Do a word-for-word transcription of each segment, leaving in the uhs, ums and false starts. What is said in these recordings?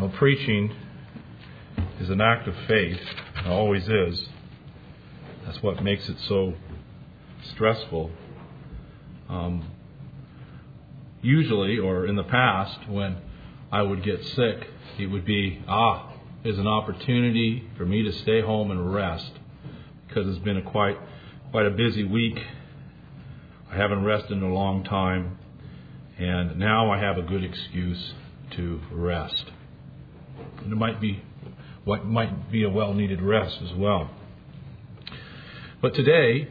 Well, preaching is an act of faith. It always is. That's what makes it so stressful. Um, usually, or in the past, when I would get sick, it would be, ah, there's an opportunity for me to stay home and rest, because it's been a quite, quite a busy week. I haven't rested in a long time, and now I have a good excuse to rest. And it might be what might be a well-needed rest as well. But today,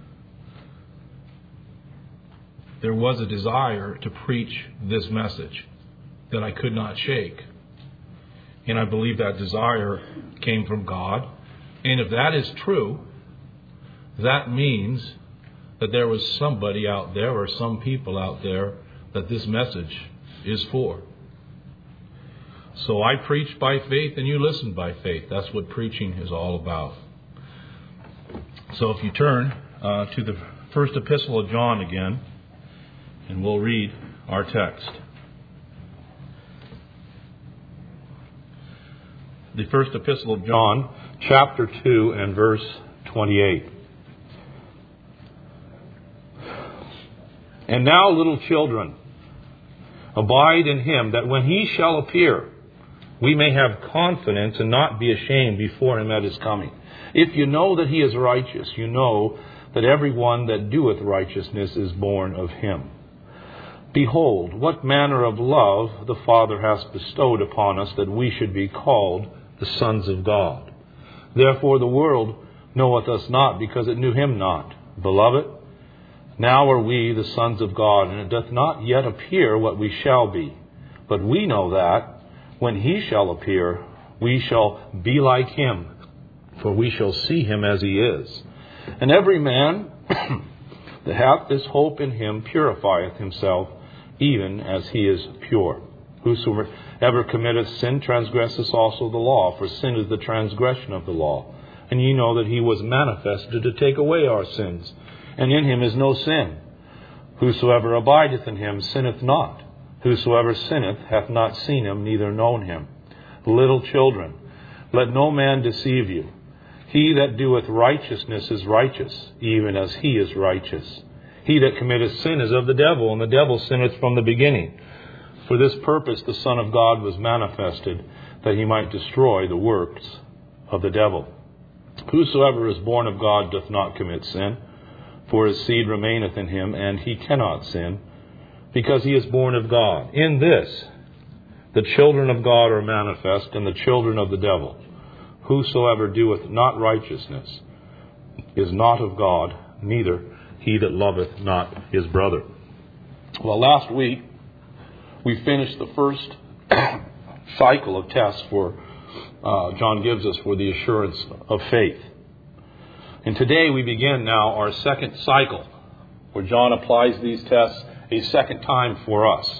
there was a desire to preach this message that I could not shake. And I believe that desire came from God. And if that is true, that means that there was somebody out there or some people out there that this message is for. So I preach by faith and you listen by faith. That's what preaching is all about. So if you turn uh, to the first epistle of John again, and we'll read our text. The first epistle of John, chapter two and verse twenty-eight. And now, little children, abide in him, that when he shall appear, we may have confidence and not be ashamed before him at his coming. If you know that he is righteous, you know that every one that doeth righteousness is born of him. Behold, what manner of love the Father hath bestowed upon us, that we should be called the sons of God. Therefore the world knoweth us not, because it knew him not. Beloved, now are we the sons of God, and it doth not yet appear what we shall be. But we know that, when he shall appear, we shall be like him, for we shall see him as he is. And every man that hath this hope in him purifieth himself, even as he is pure. Whosoever committeth sin transgresseth also the law, for sin is the transgression of the law. And ye know that he was manifested to take away our sins, and in him is no sin. Whosoever abideth in him sinneth not. Whosoever sinneth hath not seen him, neither known him. Little children, let no man deceive you. He that doeth righteousness is righteous, even as he is righteous. He that committeth sin is of the devil, and the devil sinneth from the beginning. For this purpose the Son of God was manifested, that he might destroy the works of the devil. Whosoever is born of God doth not commit sin, for his seed remaineth in him, and he cannot sin, because he is born of God. In this, the children of God are manifest, and the children of the devil. Whosoever doeth not righteousness is not of God, neither he that loveth not his brother. Well, last week, we finished the first cycle of tests for uh, John gives us for the assurance of faith. And today we begin now our second cycle, where John applies these tests a second time for us.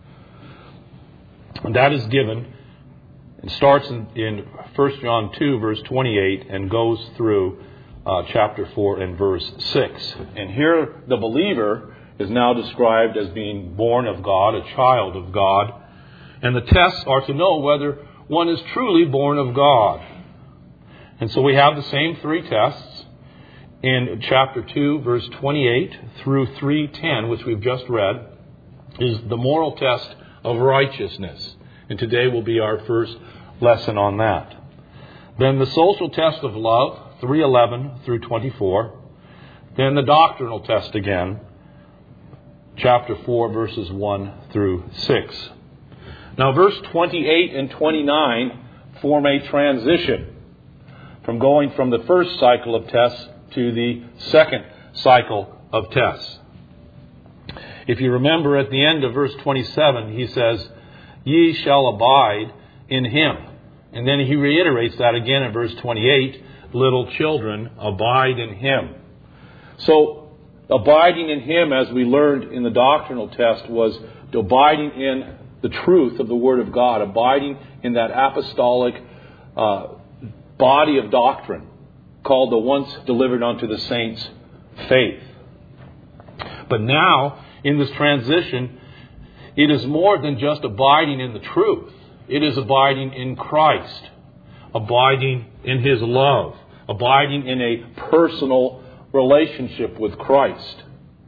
And that is given, it starts in, in First John two, verse twenty-eight, and goes through uh, chapter four and verse six. And here the believer is now described as being born of God, a child of God. And the tests are to know whether one is truly born of God. And so we have the same three tests in chapter two, verse twenty-eight through three ten, which we've just read, is the moral test of righteousness. And today will be our first lesson on that. Then the social test of love, three eleven through twenty-four. Then the doctrinal test again, chapter four, verses one through six. Now, verse twenty-eight and twenty-nine form a transition from going from the first cycle of tests to the second cycle of tests. If you remember at the end of verse twenty-seven, he says, ye shall abide in him. And then he reiterates that again in verse twenty-eight, little children, abide in him. So, abiding in him, as we learned in the doctrinal test, was abiding in the truth of the Word of God, abiding in that apostolic uh, body of doctrine called the once delivered unto the saints faith. But now, in this transition, it is more than just abiding in the truth. It is abiding in Christ, abiding in His love, abiding in a personal relationship with Christ.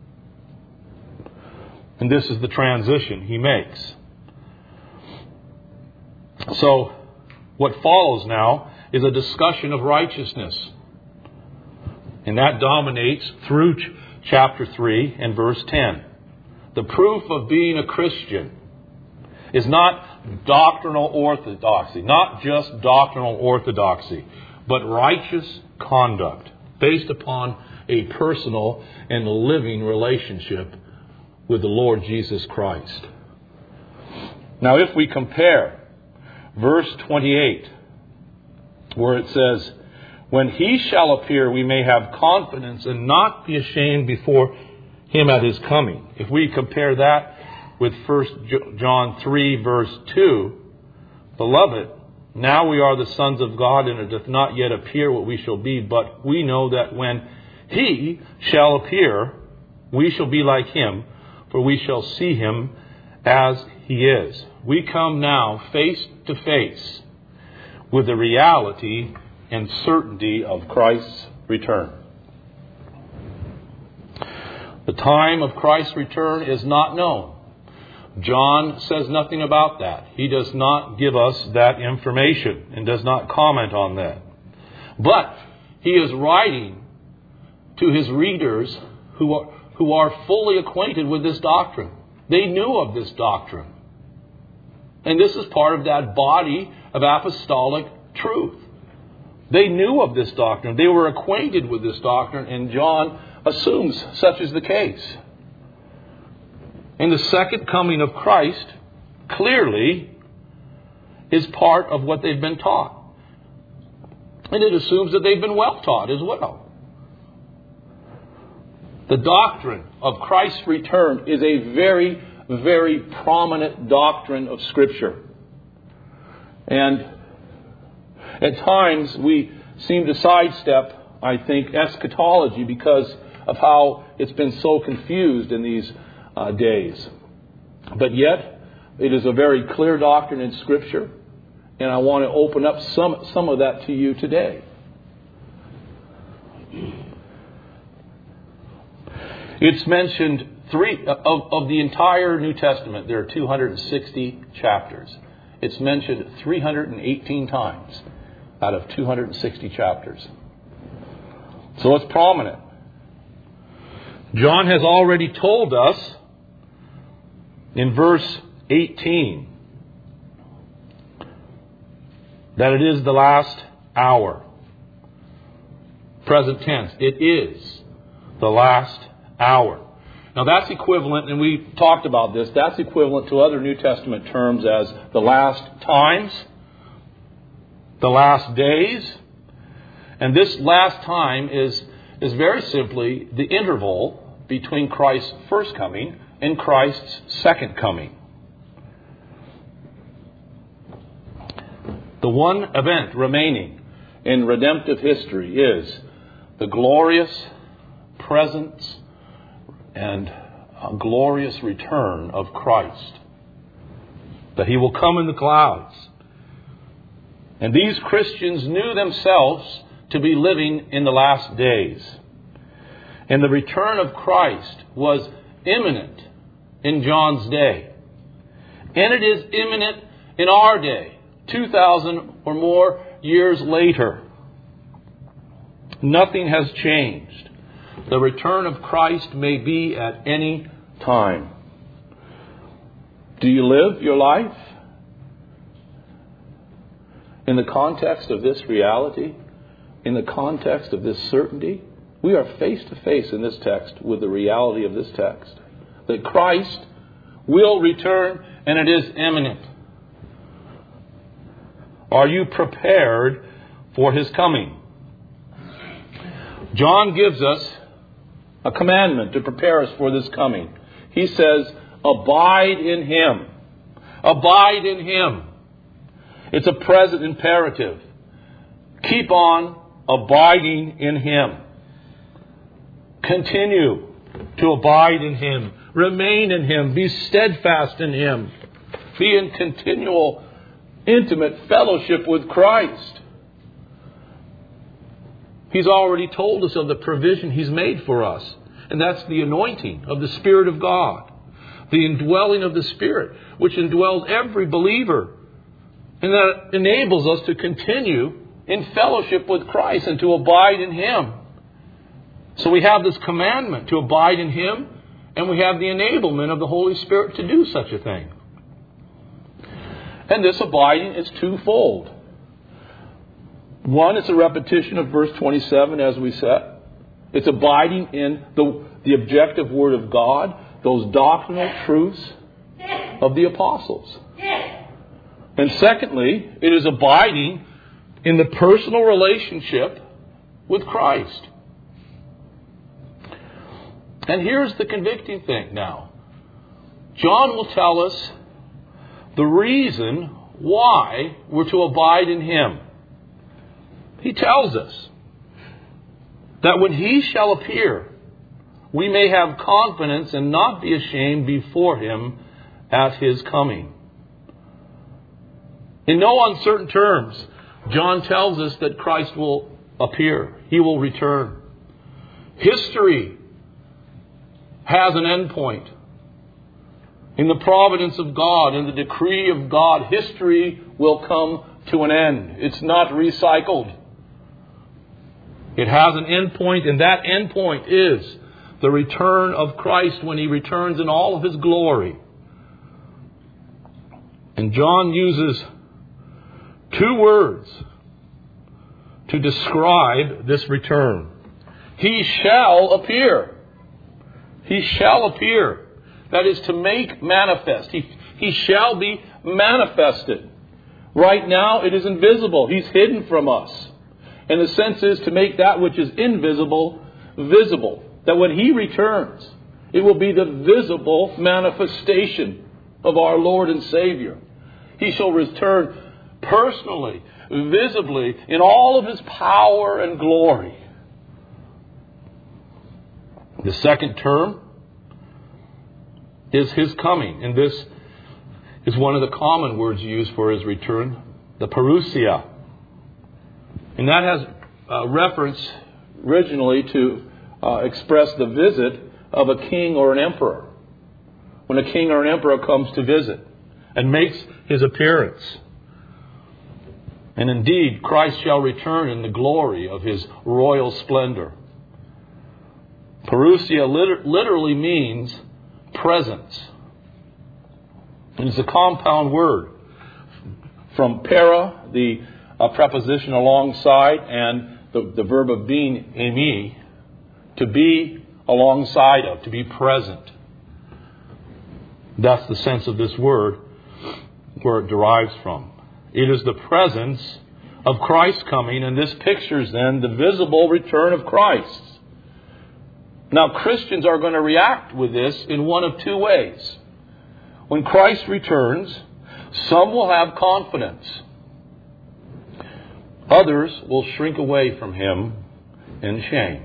And this is the transition He makes. So, what follows now is a discussion of righteousness. And that dominates through ch- chapter three and verse ten. The proof of being a Christian is not doctrinal orthodoxy, not just doctrinal orthodoxy, but righteous conduct based upon a personal and living relationship with the Lord Jesus Christ. Now, if we compare verse twenty-eight, where it says, "When He shall appear, we may have confidence and not be ashamed before Him at His coming." If we compare that with First John three, verse two, "Beloved, now we are the sons of God, and it doth not yet appear what we shall be, but we know that when He shall appear, we shall be like Him, for we shall see Him as He is." We come now face to face with the reality and certainty of Christ's return. The time of Christ's return is not known. John says nothing about that. He does not give us that information and does not comment on that. But he is writing to his readers who are, who are fully acquainted with this doctrine. They knew of this doctrine. And this is part of that body of apostolic truth. They knew of this doctrine. They were acquainted with this doctrine, and John assumes such is the case. And the second coming of Christ clearly is part of what they've been taught. And it assumes that they've been well taught as well. The doctrine of Christ's return is a very, very prominent doctrine of Scripture. And at times we seem to sidestep, I think, eschatology because of how it's been so confused in these uh, days. But yet, it is a very clear doctrine in Scripture, and I want to open up some, some of that to you today. It's mentioned three of, of the entire New Testament. There are two hundred sixty chapters. It's mentioned three hundred eighteen times out of two hundred sixty chapters. So it's prominent. John has already told us in verse eighteen that it is the last hour. Present tense. It is the last hour. Now that's equivalent, and we talked about this, that's equivalent to other New Testament terms as the last times, the last days. And this last time is, is very simply the interval between Christ's first coming and Christ's second coming. The one event remaining in redemptive history is the glorious presence and a glorious return of Christ. That He will come in the clouds. And these Christians knew themselves to be living in the last days. And the return of Christ was imminent in John's day. And it is imminent in our day, two thousand or more years later. Nothing has changed. The return of Christ may be at any time. Do you live your life in the context of this reality? In the context of this certainty? We are face to face in this text with the reality of this text. That Christ will return and it is imminent. Are you prepared for His coming? John gives us a commandment to prepare us for this coming. He says, abide in Him. Abide in Him. It's a present imperative. Keep on abiding in Him. Continue to abide in Him. Remain in Him. Be steadfast in Him. Be in continual intimate fellowship with Christ. He's already told us of the provision He's made for us. And that's the anointing of the Spirit of God. The indwelling of the Spirit, which indwells every believer. And that enables us to continue in fellowship with Christ and to abide in Him. So we have this commandment to abide in Him, and we have the enablement of the Holy Spirit to do such a thing. And this abiding is twofold. One is a repetition of verse twenty-seven, as we said. It's abiding in the, the objective Word of God, those doctrinal truths of the apostles. And secondly, it is abiding in the personal relationship with Christ. And here's the convicting thing now. John will tell us the reason why we're to abide in Him. He tells us that when He shall appear, we may have confidence and not be ashamed before Him at His coming. In no uncertain terms, John tells us that Christ will appear. He will return. History has an end point. In the providence of God, in the decree of God, history will come to an end. It's not recycled. It has an end point, and that end point is the return of Christ when He returns in all of His glory. And John uses two words to describe this return. He shall appear. He shall appear. That is to make manifest. He, he shall be manifested. Right now it is invisible. He's hidden from us. And the sense is to make that which is invisible visible. That when He returns, it will be the visible manifestation of our Lord and Savior. He shall return personally, visibly, in all of His power and glory. The second term is His coming. And this is one of the common words used for His return, the parousia. And that has uh, reference originally to uh, express the visit of a king or an emperor. When a king or an emperor comes to visit and makes his appearance. And indeed, Christ shall return in the glory of His royal splendor. Parousia liter- literally means presence. And it's a compound word from para, the uh, preposition alongside, and the, the verb of being, emi, to be alongside of, to be present. That's the sense of this word, where it derives from. It is the presence of Christ coming, and this pictures then the visible return of Christ. Now, Christians are going to react with this in one of two ways. When Christ returns, some will have confidence. Others will shrink away from Him in shame.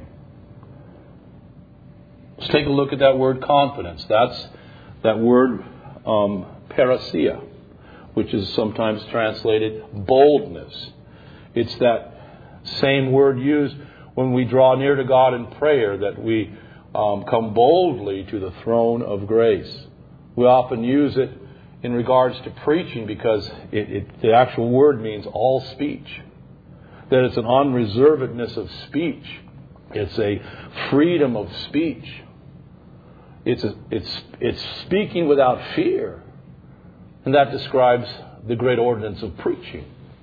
Let's take a look at that word confidence. That's that word um, parousia, which is sometimes translated boldness. It's that same word used when we draw near to God in prayer, that we um, come boldly to the throne of grace. We often use it in regards to preaching because it, it, the actual word means all speech. That it's an unreservedness of speech. It's a freedom of speech. It's, a, it's, it's speaking without fear. And that describes the great ordinance of preaching.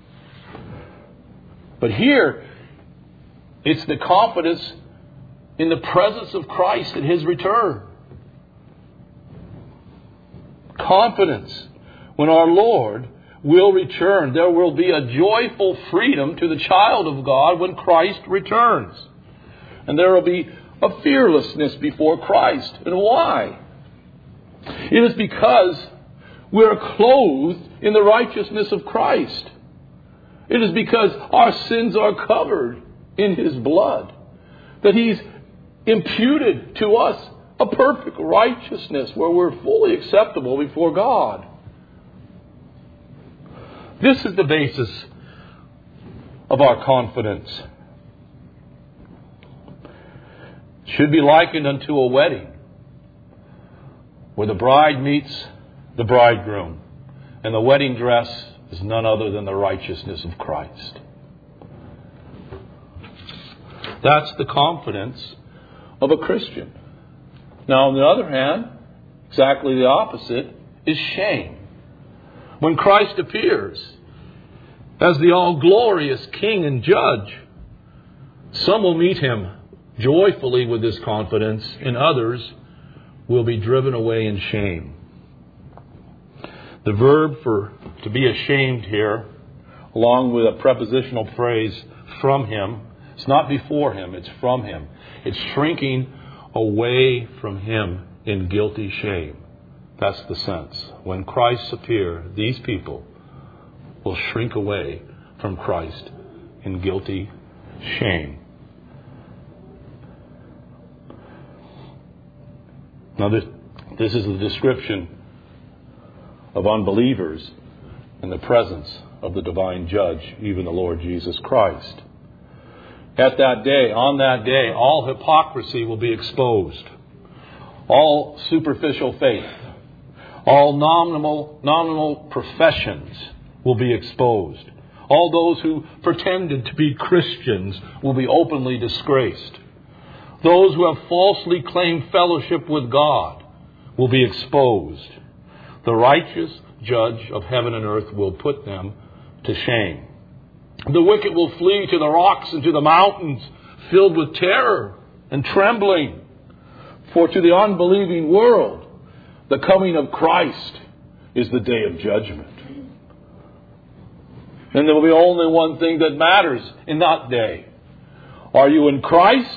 But here, it's the confidence in the presence of Christ at His return. Confidence when our Lord will return. There will be a joyful freedom to the child of God when Christ returns. And there will be a fearlessness before Christ. And why? It is because we are clothed in the righteousness of Christ. It is because our sins are covered in His blood, that He's imputed to us a perfect righteousness where we're fully acceptable before God. This is the basis of our confidence. It should be likened unto a wedding, where the bride meets the bridegroom, and the wedding dress is none other than the righteousness of Christ. That's the confidence of a Christian. Now, on the other hand, exactly the opposite is shame. When Christ appears as the all-glorious King and Judge, some will meet Him joyfully with this confidence, and others will be driven away in shame. The verb for to be ashamed here, along with a prepositional phrase, from Him, it's not before Him, it's from Him. It's shrinking away from Him in guilty shame. That's the sense. When Christ appears, these people will shrink away from Christ in guilty shame. Now this, this is the description of unbelievers in the presence of the divine judge, even the Lord Jesus Christ. At that day, on that day, all hypocrisy will be exposed. All superficial faith, all nominal, nominal professions will be exposed. All those who pretended to be Christians will be openly disgraced. Those who have falsely claimed fellowship with God will be exposed. The righteous judge of heaven and earth will put them to shame. The wicked will flee to the rocks and to the mountains, filled with terror and trembling. For to the unbelieving world, the coming of Christ is the day of judgment. And there will be only one thing that matters in that day. Are you in Christ?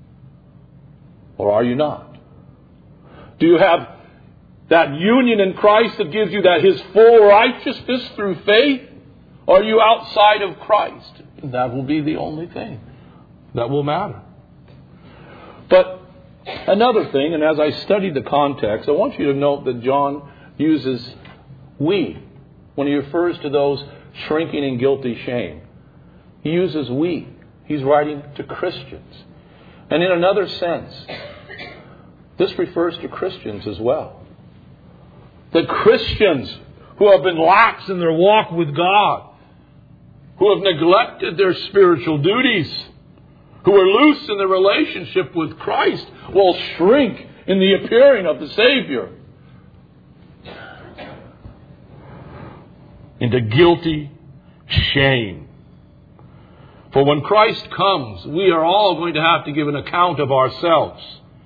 Or are you not? Do you have that union in Christ that gives you that His full righteousness through faith? Or are you outside of Christ? And that will be the only thing that will matter. But another thing, and as I studied the context, I want you to note that John uses we when he refers to those shrinking in guilty shame. He uses we. He's writing to Christians. And in another sense, this refers to Christians as well. The Christians who have been lax in their walk with God, who have neglected their spiritual duties, who are loose in their relationship with Christ, will shrink in the appearing of the Savior into guilty shame. For when Christ comes, we are all going to have to give an account of ourselves.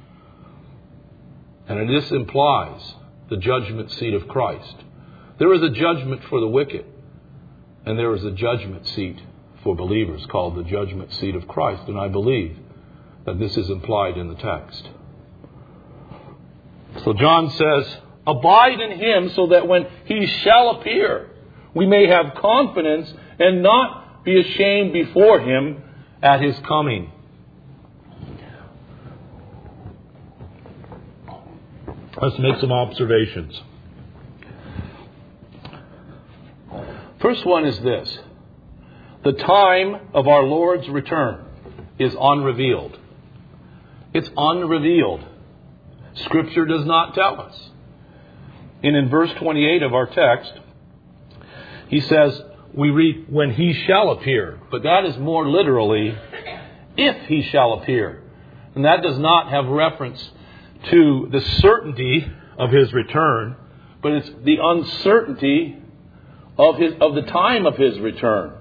And this implies the judgment seat of Christ. There is a judgment for the wicked, and there is a judgment seat for believers called the judgment seat of Christ. And I believe that this is implied in the text. So John says, abide in Him so that when He shall appear, we may have confidence and not be ashamed before Him at His coming. Let's make some observations. First one is this. The time of our Lord's return is unrevealed. It's unrevealed. Scripture does not tell us. And in verse twenty-eight of our text, he says, we read, when He shall appear. But that is more literally, if He shall appear. And that does not have reference to the certainty of His return, but it's the uncertainty of his of the time of His return.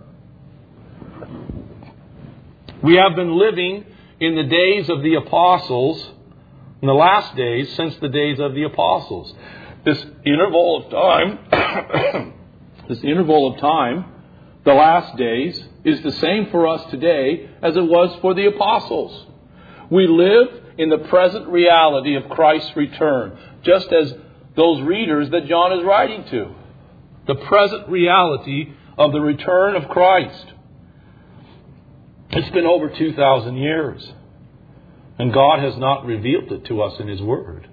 We have been living in the days of the apostles, in the last days since the days of the apostles. This interval of time, this interval of time, the last days, is the same for us today as it was for the apostles. We live in the present reality of Christ's return, just as those readers that John is writing to. The present reality of the return of Christ. It's been over two thousand years, and God has not revealed it to us in His Word.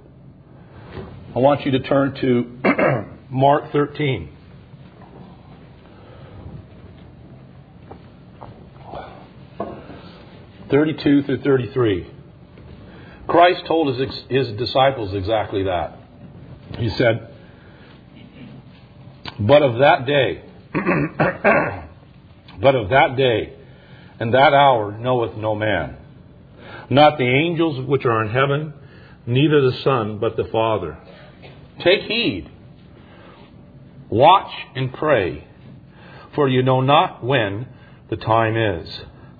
I want you to turn to Mark thirteen. thirty-two through thirty-three. Christ told his, his disciples exactly that. He said, But of that day, but of that day and that hour knoweth no man, not the angels which are in heaven, neither the Son, but the Father. Take heed, watch and pray, for you know not when the time is.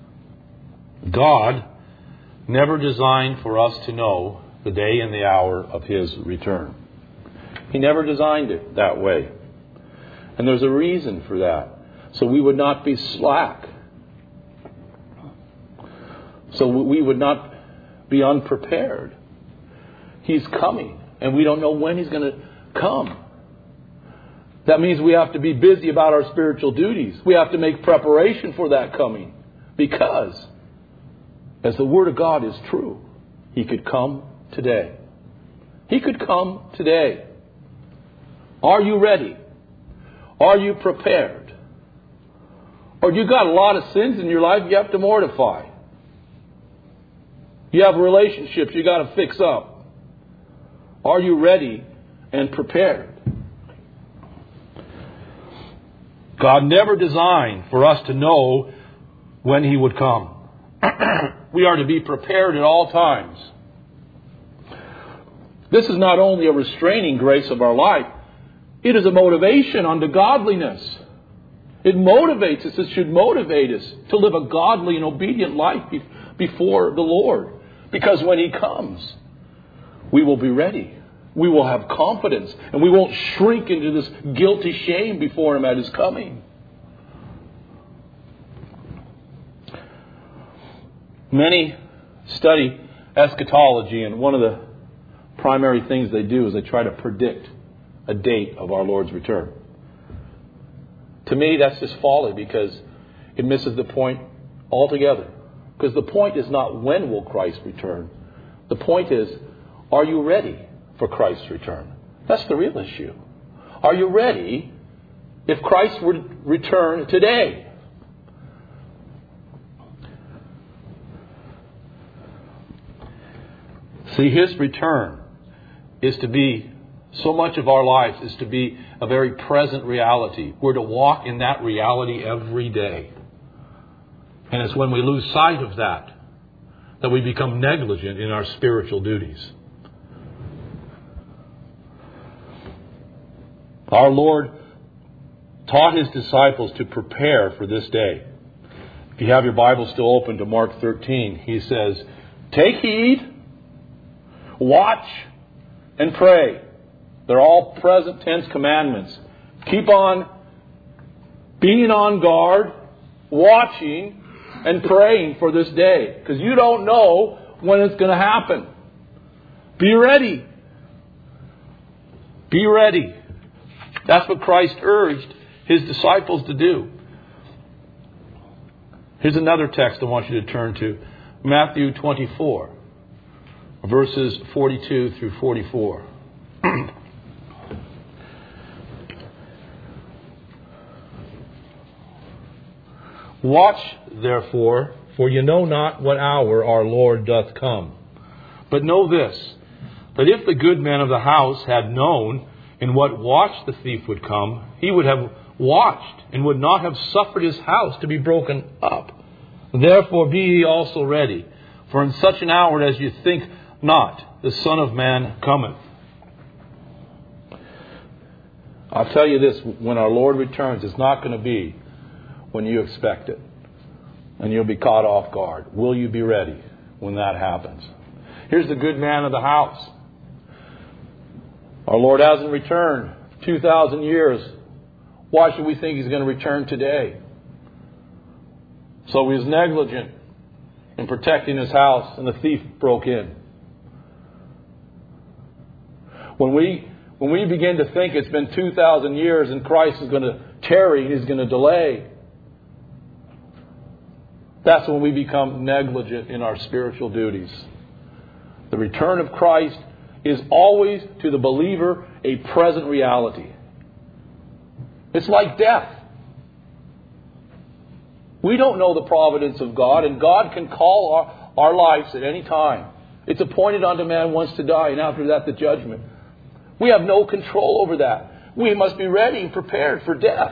God never designed for us to know the day and the hour of His return. He never designed it that way. And there's a reason for that. So we would not be slack. So we would not be unprepared. He's coming, and we don't know when He's going to come. That means we have to be busy about our spiritual duties. We have to make preparation for that coming. Because, as the Word of God is true, He could come today. He could come today. Are you ready? Are you prepared? Or you got a lot of sins in your life you have to mortify. You have relationships you got to fix up. Are you ready and prepared? God never designed for us to know when He would come. We are to be prepared at all times. This is not only a restraining grace of our life, it is a motivation unto godliness. It motivates us. It should motivate us to live a godly and obedient life before the Lord. Because when He comes, we will be ready. We will have confidence. And we won't shrink into this guilty shame before Him at His coming. Many study eschatology, and one of the primary things they do is they try to predict a date of our Lord's return. To me, that's just folly, because it misses the point altogether. Because the point is not when will Christ return. The point is, are you ready for Christ's return? That's the real issue. Are you ready if Christ were to return today? See, His return is to be, so much of our lives is to be a very present reality. We're to walk in that reality every day. And it's when we lose sight of that that we become negligent in our spiritual duties. Our Lord taught His disciples to prepare for this day. If you have your Bible still open to Mark thirteen, He says, take heed, watch, and pray. They're all present tense commandments. Keep on being on guard, watching, and praying for this day. Because you don't know when it's going to happen. Be ready. Be ready. That's what Christ urged His disciples to do. Here's another text I want you to turn to. Matthew twenty-four, verses forty-two through forty-four. Watch, therefore, for you know not what hour our Lord doth come. But know this, that if the good man of the house had known in what watch the thief would come, he would have watched and would not have suffered his house to be broken up. Therefore be ye also ready, for in such an hour as you think not, the Son of Man cometh. I'll tell you this, when our Lord returns, it's not going to be when you expect it. And you'll be caught off guard. Will you be ready when that happens? Here's the good man of the house. Our Lord hasn't returned two thousand years. Why should we think He's going to return today? So He was negligent in protecting His house, and the thief broke in. When we when we begin to think it's been two thousand years and Christ is going to tarry, He's going to delay, that's when we become negligent in our spiritual duties. The return of Christ is always, to the believer, a present reality. It's like death. We don't know the providence of God, and God can call our, our lives at any time. It's appointed unto man once to die, and after that the judgment. We have no control over that. We must be ready and prepared for death.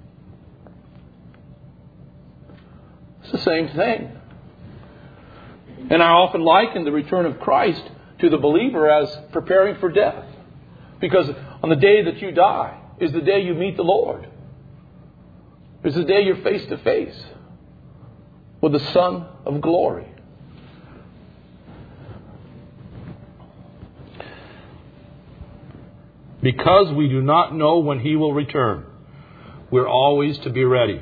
It's the same thing. And I often liken the return of Christ to the believer as preparing for death. Because on the day that you die is the day you meet the Lord. It's the day you're face to face with the Son of glory. Because we do not know when He will return, we're always to be ready.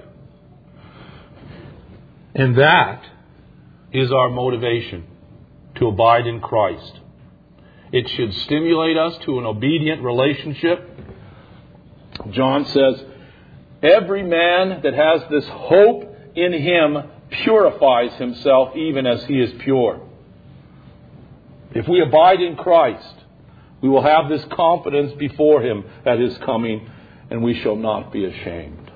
And that is our motivation to abide in Christ. It should stimulate us to an obedient relationship. John says, every man that has this hope in Him purifies himself even as he is pure. If we abide in Christ, we will have this confidence before Him at His coming, and we shall not be ashamed.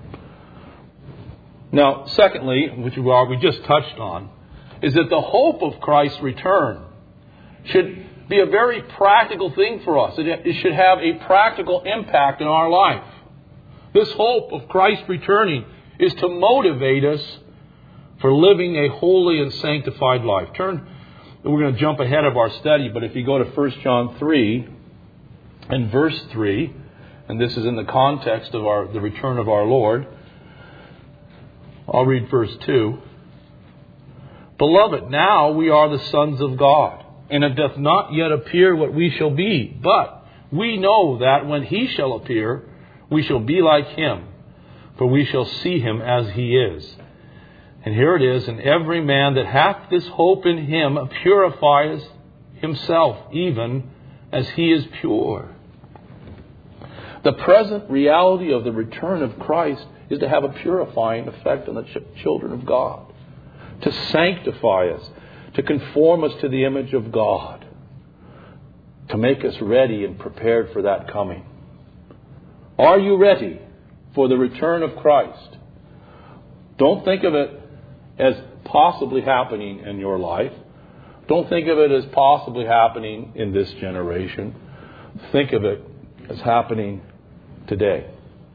Now, secondly, which we just touched on, is that the hope of Christ's return should be a very practical thing for us. It should have a practical impact in our life. This hope of Christ returning is to motivate us for living a holy and sanctified life. Turn, we're going to jump ahead of our study, but if you go to First John three and verse three, and this is in the context of our the return of our Lord, I'll read verse two. Beloved, now we are the sons of God, and it doth not yet appear what we shall be. But we know that when He shall appear, we shall be like Him, for we shall see Him as He is. And here it is, and every man that hath this hope in Him purifies himself, even as he is pure. The present reality of the return of Christ is to have a purifying effect on the ch- children of God, to sanctify us, to conform us to the image of God, to make us ready and prepared for that coming. Are you ready for the return of Christ? Don't think of it as possibly happening in your life. Don't think of it as possibly happening in this generation. Think of it as happening today.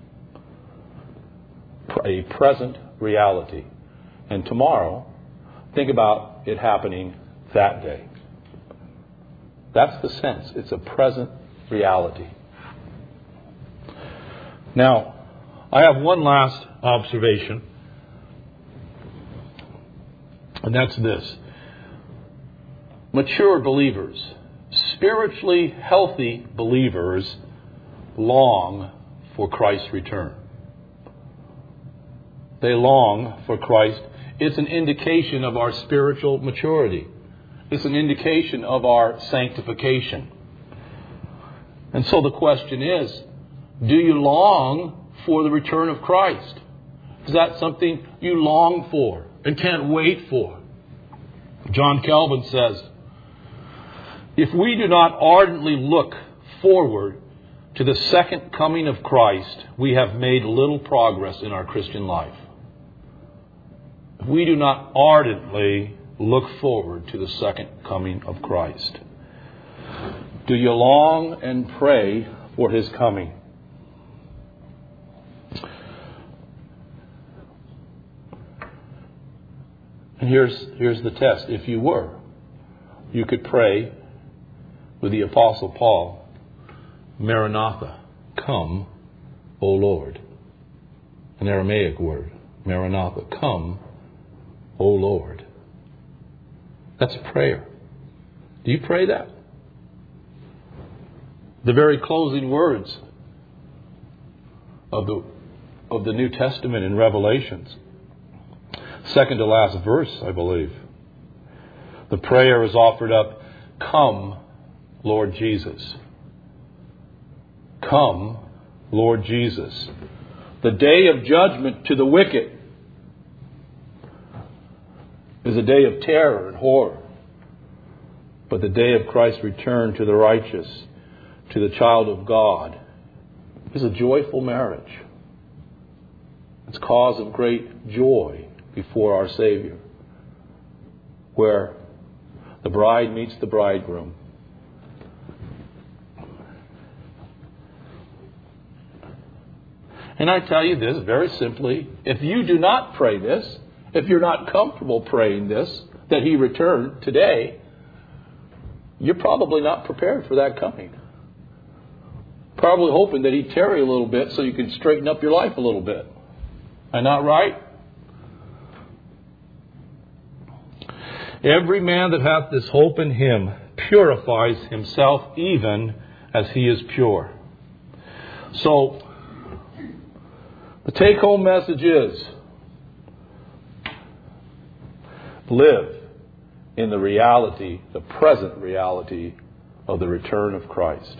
A present reality. And tomorrow, think about it happening that day. That's the sense. It's a present reality. Now, I have one last observation. And that's this. Mature believers, spiritually healthy believers, long for Christ's return. They long for Christ. It's an indication of our spiritual maturity. It's an indication of our sanctification. And so the question is, do you long for the return of Christ? Is that something you long for and can't wait for? John Calvin says, if we do not ardently look forward to the second coming of Christ, we have made little progress in our Christian life. If we do not ardently look forward to the second coming of Christ. Do you long and pray for His coming? And here's, here's the test. If you were, you could pray with the Apostle Paul, Maranatha, come, O Lord. An Aramaic word, Maranatha, come, O Lord. That's a prayer. Do you pray that? The very closing words of the, of the New Testament in Revelations. Second to last verse, I believe. The prayer is offered up, come, Lord Jesus. Come, Lord Jesus. The day of judgment to the wicked is a day of terror and horror. But the day of Christ's return to the righteous, to the child of God, is a joyful marriage. It's cause of great joy before our Savior, where the bride meets the bridegroom. And I tell you this very simply, if you do not pray this, if you're not comfortable praying this, that He return today, you're probably not prepared for that coming. Probably hoping that He'd tarry a little bit so you can straighten up your life a little bit. Am I not right? Every man that hath this hope in Him purifies himself even as he is pure. So, the take-home message is, live in the reality, the present reality of the return of Christ.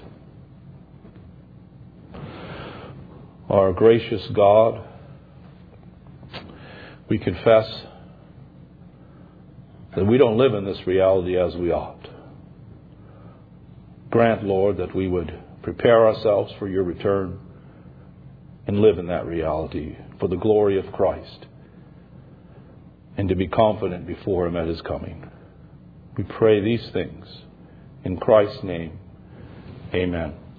Our gracious God, we confess that we don't live in this reality as we ought. Grant, Lord, that we would prepare ourselves for your return and live in that reality for the glory of Christ, and to be confident before Him at His coming. We pray these things in Christ's name. Amen.